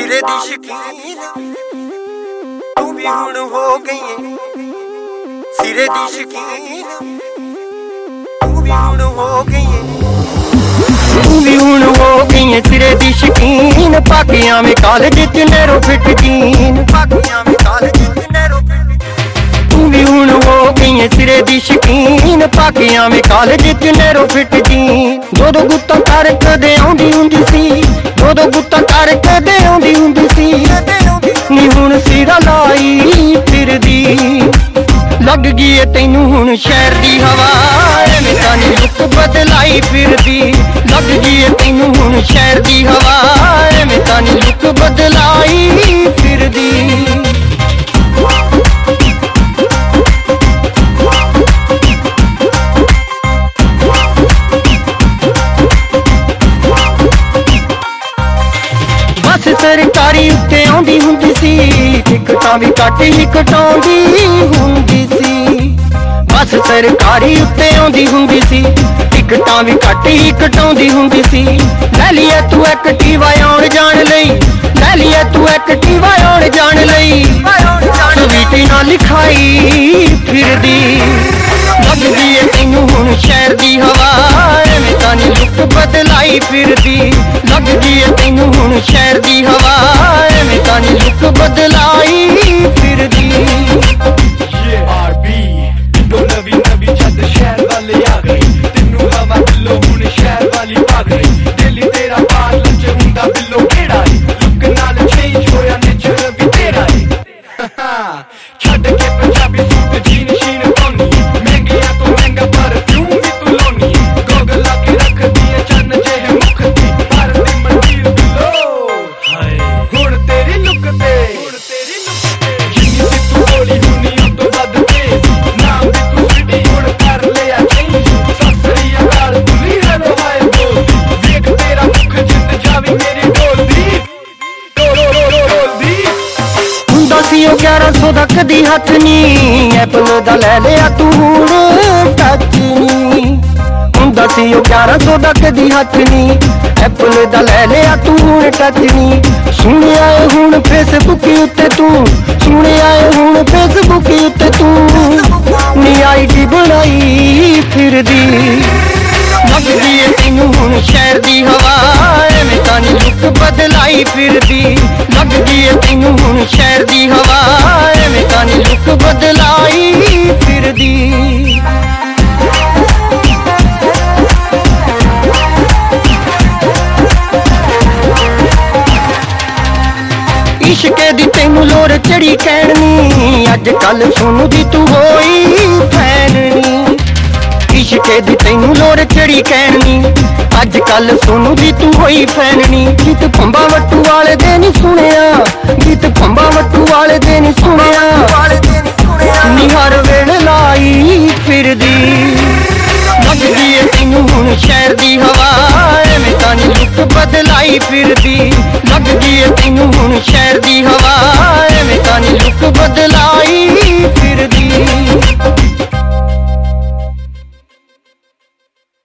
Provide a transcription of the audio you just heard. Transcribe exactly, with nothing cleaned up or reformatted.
सिरे दी शकीन तू भी हुण हो गई है। सिरे दी शकीन तू भी हुण हो गई है। तू भी हुण हो गई है सिरे दी शकीन। पाकियां में कॉलेज च नैरो फिट जीन। पाकियां में कॉलेज च नैरो फिट। तू भी हुण हो गई है सिरे दी शकीन। पाकियां में कॉलेज च नैरो फिट जीन। दो दो गुत्ता कर कदे आउंदी हुंदी सी। दो दो गुत्ता कर कदे आउंदी हुंदी सी। नी हुण सिरा लाई फिरदी। लग गई है तैनू हुण शहर दी हवा। एवें तां नी लुक बदलाई फिरदी। लग गई है तैनू हुण शहर दी हवा। एवें तां नी लुक बदलाई फिरदी। बस सरकारी उत्ते आउंदी हुंदी सी। टिकटां भी घट ही कटाउंदी हुंदी सी। बस सरकारी उत्ते आउंदी हुंदी सी। टिकटां भी घट ही कटाउंदी हुंदी सी। लै लिया तू एक्टिवा आउण जाण लई। लै लिया तू एक्टिवा आउण जाण लई। स्वीटी नाल लिखाई फिरदी। लग गई है तैनू हुण शहर दी हवा। एवें तां नी लुक बदलाई फिरदी। लग गई है तैनू हुण शहर दी हवा। एवें तां नी लुक बदलाई फिरदी। नवी नवी छत शहर वाले आ गई। तेनू हवा दिलों हुण शहर वाली पा गई। दिल तेरा पार्लर च हुंदा बिल्लो केड़ा है। लुक नाल चेंज होया नेचर भी तेरा है। छड्ड के पंजाबी सूट जीन शीन पाउनी। महंगिया तो महंगा परफ्यूम भी तू लाउनी। गोगल ला के रख दिए चन्न जेह मुख दी। पर दी मंदिर बिल्लो हाय हुण तेरी लुक ते जिन्नी सी तू बोली हुनी उस तो वध तेज। नाम भी तू सिटी हुण कर लिया चेंज। ससरी अकाल तुली हेलो हाय बोलदी। वेख तेरा मुख जिंद जावी मेरी डोलदी डोलदी। हुंदा सी ओ ग्यारह सौ दा कदी हथ नी। एप्पल दा लै लिया तू हुण टच नी। हुंदा सी ओ ग्यारह सौ दा कदी हथ नी। एप्पल दा लै लिया तू हुण टच नी। सुनिया है हुण फेसबुक उत्ते तू। सुनिया है हुण फेसबुक उत्ते तू। नी आईडी बनाई फिरदी। लग गई है तैनू हुण शहर दी हवा। एवें तां नी लुक बदलाई फिरदी। लग गई है तैनू हुण शहर दी हवा। एवें तां नी लुक बदलाई फिरदी। इश्के दी तैनू लोर चढ़ी कहनी। अज कल सोनू दी तू होई फैननी। इश्के दी तैनू लोर चढ़ी कहनी। अज कल सोनू दी तू होई फैननी। गीत फंबा वट्टू वाले दे नी सुनिया। गीत फंबा वट्टू वाले दे नी सुनिया। नी हर वेले लाई फिरदी। लग गई है तैनू हुण शहर दी हवा। एवें तां नी लुक बदलाई फिरदी। लग गई है तैनू हुण शहर दी हवा। एवें तां नी लुक बदलाई फिरदी।